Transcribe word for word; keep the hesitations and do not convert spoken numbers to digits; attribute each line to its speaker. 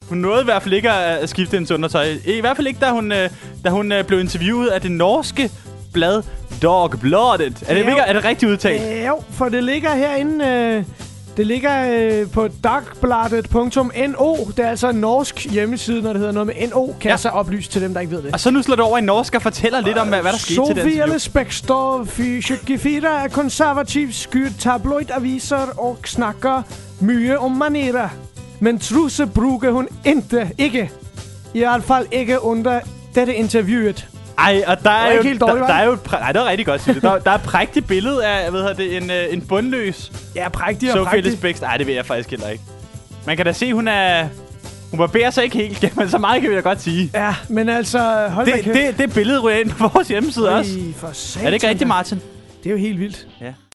Speaker 1: Hun nåede i hvert fald ikke at, at skifte hendes undertøj. I hvert fald ikke, da hun, øh, da hun øh, blev interviewet af det norske blad Dagbladet. Er det, jo, er det rigtigt udtalt?
Speaker 2: Øh, jo, for det ligger herinde... Øh, det ligger øh, på dagbladet punktum no. Det er altså en norsk hjemmeside, når det hedder noget med no. Kan ja. jeg så oplyse til dem, der ikke ved det.
Speaker 1: Og så nu slår du over i norsk og fortæller lidt om, hvad, hvad der skete til den interview.
Speaker 2: Sofie Spektor tjuefire er konservativ, skyr tabloidaviser og snakker mye om manerer. Men trusse bruger hun ikke, ikke. I hvert fald ikke under dette interviewet.
Speaker 1: Ej, og der er, er jo,
Speaker 2: helt dårligt,
Speaker 1: der, der er jo... Nej, det var rigtig godt, Silje. Der, der er et prægtigt billede af, hvad hedder det, en, en bundløs...
Speaker 2: Ja, prægtig og
Speaker 1: prægtig. Sofie Nej, det ved jeg faktisk heller ikke. Man kan da se, hun er... Hun barberer sig ikke helt, men så meget kan vi da godt sige.
Speaker 2: Ja, men altså... Hold
Speaker 1: det, det, det billede ryger ind på vores hjemmeside Ui, også.
Speaker 2: For satan,
Speaker 1: er det ikke rigtigt, Martin?
Speaker 2: Det er jo helt vildt.
Speaker 1: Ja.